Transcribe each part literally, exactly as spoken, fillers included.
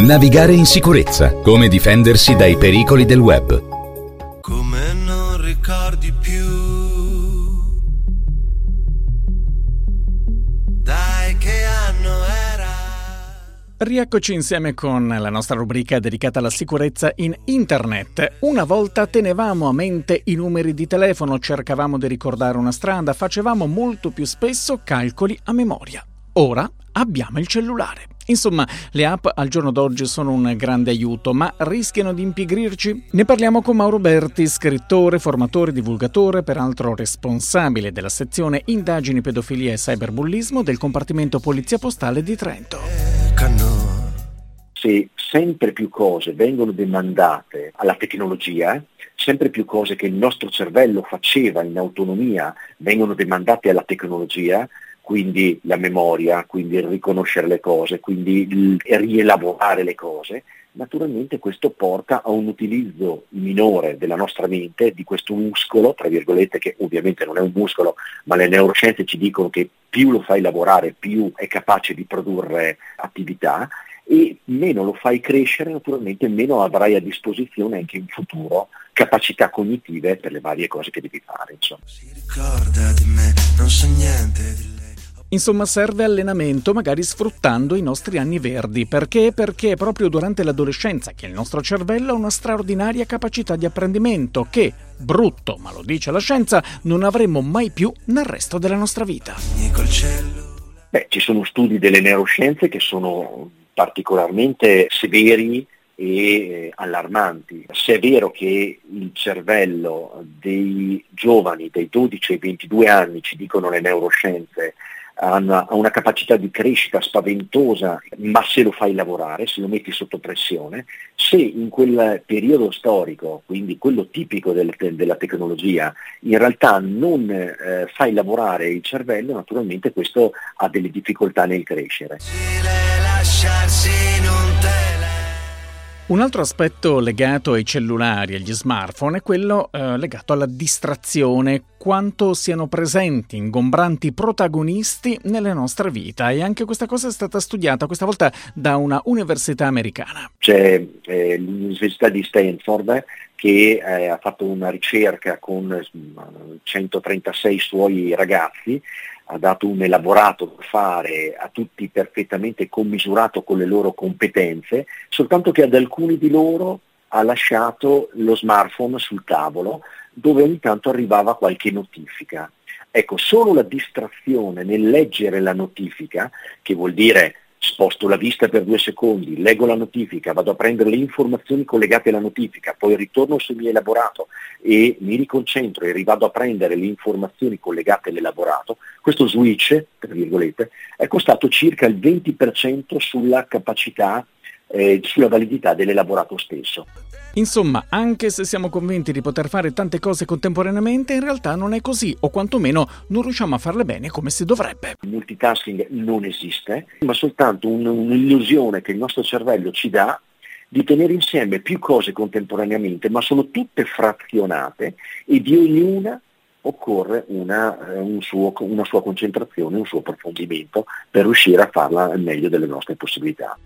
Navigare in sicurezza. Come difendersi dai pericoli del web. Come non ricordi più. Dai, che anno era? Rieccoci insieme con la nostra rubrica dedicata alla sicurezza in internet. Una volta tenevamo a mente i numeri di telefono, cercavamo di ricordare una strada, facevamo molto più spesso calcoli a memoria. Ora abbiamo il cellulare. Insomma, le app al giorno d'oggi sono un grande aiuto, ma rischiano di impigrirci? Ne parliamo con Mauro Berti, scrittore, formatore, divulgatore, peraltro responsabile della sezione Indagini, Pedofilia e Cyberbullismo del Compartimento Polizia Postale di Trento. Se sempre più cose vengono demandate alla tecnologia, sempre più cose che il nostro cervello faceva in autonomia vengono demandate alla tecnologia, quindi la memoria, quindi il riconoscere le cose, quindi il rielaborare le cose, naturalmente questo porta a un utilizzo minore della nostra mente, di questo muscolo, tra virgolette, che ovviamente non è un muscolo, ma le neuroscienze ci dicono che più lo fai lavorare, più è capace di produrre attività, e meno lo fai crescere, naturalmente meno avrai a disposizione anche in futuro capacità cognitive per le varie cose che devi fare. Insomma, Si ricorda di me, non so niente di lei. Insomma, serve allenamento, magari sfruttando i nostri anni verdi. Perché? Perché è proprio durante l'adolescenza che il nostro cervello ha una straordinaria capacità di apprendimento che, brutto, ma lo dice la scienza, non avremo mai più nel resto della nostra vita. Col cellulare. beh, ci sono studi delle neuroscienze che sono particolarmente severi e eh, allarmanti. Se è vero che il cervello dei giovani, dei dodici ai ventidue anni, ci dicono le neuroscienze, ha una, ha una capacità di crescita spaventosa, ma se lo fai lavorare, se lo metti sotto pressione, se in quel periodo storico, quindi quello tipico del, della tecnologia, in realtà non eh, fai lavorare il cervello, naturalmente questo ha delle difficoltà nel crescere. Un altro aspetto legato ai cellulari e agli smartphone è quello eh, legato alla distrazione, quanto siano presenti, ingombranti protagonisti nelle nostre vite, e anche questa cosa è stata studiata questa volta da una università americana. C'è eh, l'Università di Stanford che eh, ha fatto una ricerca con centotrentasei suoi ragazzi, ha dato un elaborato da fare a tutti perfettamente commisurato con le loro competenze, soltanto che ad alcuni di loro ha lasciato lo smartphone sul tavolo dove ogni tanto arrivava qualche notifica. Ecco, solo la distrazione nel leggere la notifica, che vuol dire sposto la vista per due secondi, leggo la notifica, vado a prendere le informazioni collegate alla notifica, poi ritorno sul mio elaborato e mi riconcentro e rivado a prendere le informazioni collegate all'elaborato, questo switch, tra virgolette, è costato circa il venti per cento sulla capacità, eh, sulla validità dell'elaborato stesso. Insomma, anche se siamo convinti di poter fare tante cose contemporaneamente, in realtà non è così, o quantomeno non riusciamo a farle bene come si dovrebbe. Il multitasking non esiste, ma soltanto un, un'illusione che il nostro cervello ci dà di tenere insieme più cose contemporaneamente, ma sono tutte frazionate e di ognuna occorre una, un suo, una sua concentrazione, un suo approfondimento per riuscire a farla al meglio delle nostre possibilità.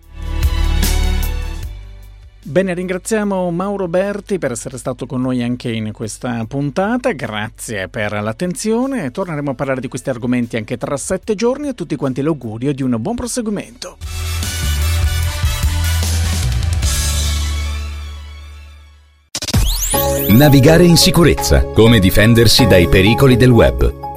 Bene, ringraziamo Mauro Berti per essere stato con noi anche in questa puntata, grazie per l'attenzione, torneremo a parlare di questi argomenti anche tra sette giorni. A tutti quanti l'augurio di un buon proseguimento. Navigare in sicurezza. Come difendersi dai pericoli del web.